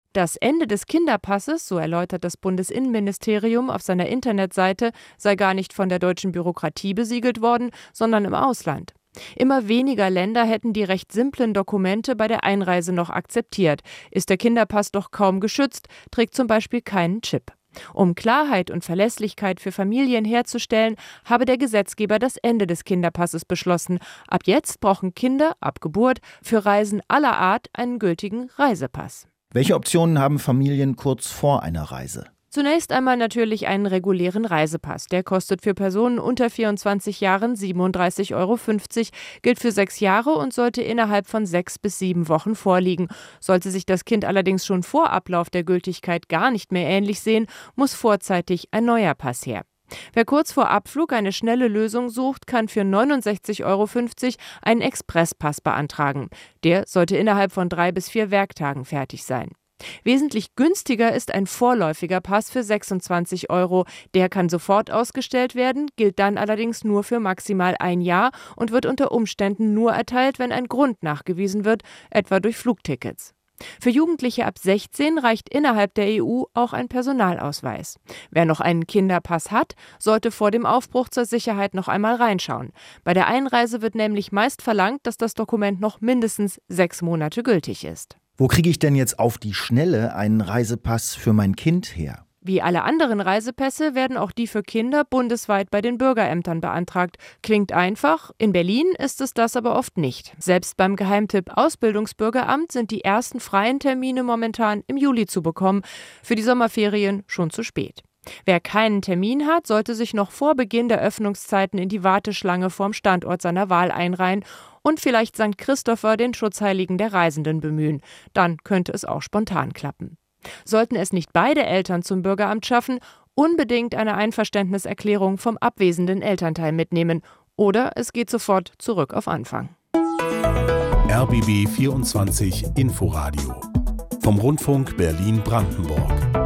Das Ende des Kinderpasses, so erläutert das Bundesinnenministerium auf seiner Internetseite, sei gar nicht von der deutschen Bürokratie besiegelt worden, sondern im Ausland. Immer weniger Länder hätten die recht simplen Dokumente bei der Einreise noch akzeptiert. Ist der Kinderpass doch kaum geschützt, trägt zum Beispiel keinen Chip. Um Klarheit und Verlässlichkeit für Familien herzustellen, habe der Gesetzgeber das Ende des Kinderpasses beschlossen. Ab jetzt brauchen Kinder ab Geburt für Reisen aller Art einen gültigen Reisepass. Welche Optionen haben Familien kurz vor einer Reise? Zunächst einmal natürlich einen regulären Reisepass. Der kostet für Personen unter 24 Jahren 37,50 €, gilt für 6 Jahre und sollte innerhalb von 6 bis 7 Wochen vorliegen. Sollte sich das Kind allerdings schon vor Ablauf der Gültigkeit gar nicht mehr ähnlich sehen, muss vorzeitig ein neuer Pass her. Wer kurz vor Abflug eine schnelle Lösung sucht, kann für 69,50 € einen Expresspass beantragen. Der sollte innerhalb von 3 bis 4 Werktagen fertig sein. Wesentlich günstiger ist ein vorläufiger Pass für 26 €. Der kann sofort ausgestellt werden, gilt dann allerdings nur für maximal ein Jahr und wird unter Umständen nur erteilt, wenn ein Grund nachgewiesen wird, etwa durch Flugtickets. Für Jugendliche ab 16 reicht innerhalb der EU auch ein Personalausweis. Wer noch einen Kinderpass hat, sollte vor dem Aufbruch zur Sicherheit noch einmal reinschauen. Bei der Einreise wird nämlich meist verlangt, dass das Dokument noch mindestens 6 Monate gültig ist. Wo kriege ich denn jetzt auf die Schnelle einen Reisepass für mein Kind her? Wie alle anderen Reisepässe werden auch die für Kinder bundesweit bei den Bürgerämtern beantragt. Klingt einfach, in Berlin ist es das aber oft nicht. Selbst beim Geheimtipp Ausbildungsbürgeramt sind die ersten freien Termine momentan im Juli zu bekommen, für die Sommerferien schon zu spät. Wer keinen Termin hat, sollte sich noch vor Beginn der Öffnungszeiten in die Warteschlange vorm Standort seiner Wahl einreihen und vielleicht St. Christopher, den Schutzheiligen der Reisenden, bemühen. Dann könnte es auch spontan klappen. Sollten es nicht beide Eltern zum Bürgeramt schaffen, unbedingt eine Einverständniserklärung vom abwesenden Elternteil mitnehmen. Oder es geht sofort zurück auf Anfang. RBB 24 Inforadio vom Rundfunk Berlin-Brandenburg.